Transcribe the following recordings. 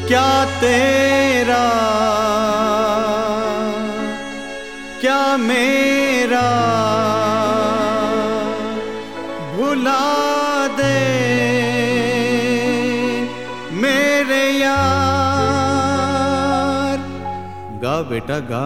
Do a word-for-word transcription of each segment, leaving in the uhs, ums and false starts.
क्या तेरा क्या मेरा भुला दे मेरे यार। गा बेटा गा।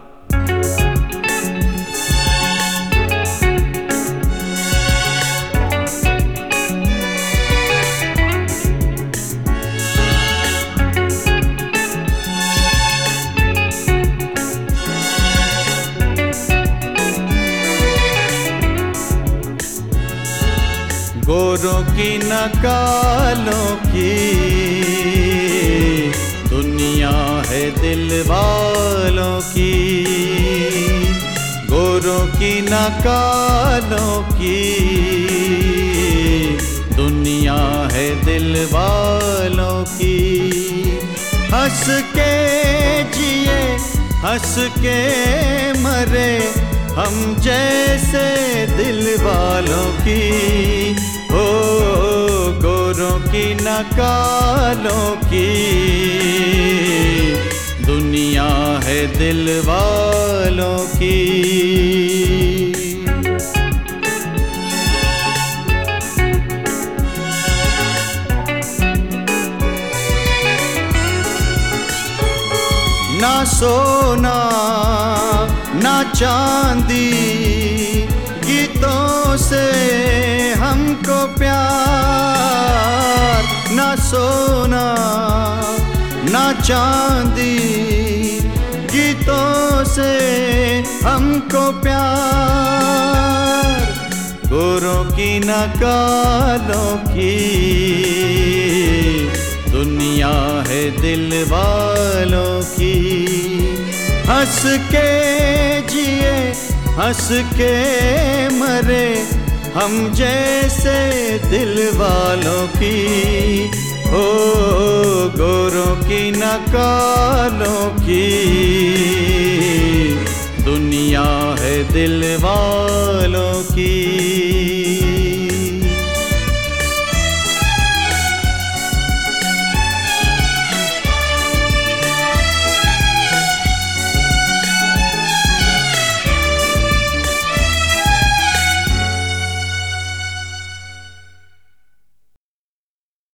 गोरों की न कालों की दुनिया है दिल वालों की। गोरों की न कालों की दुनिया है दिल वालों की। हंस के जिए हंस के मरे हम जैसे दिल वालों की। हो गोरों की न कालों की दुनिया है दिल वालों की। ना सोना ना चांदी गीतों से हमको प्यार। ना सोना ना चांदी गीतों से हमको प्यार। गोरों की न कालों की दुनिया है दिल वालों की। हंस के जिए हंस के मरे हम जैसे दिल वालों की। हो गोरों की न कालों की दुनिया है दिल वालों की।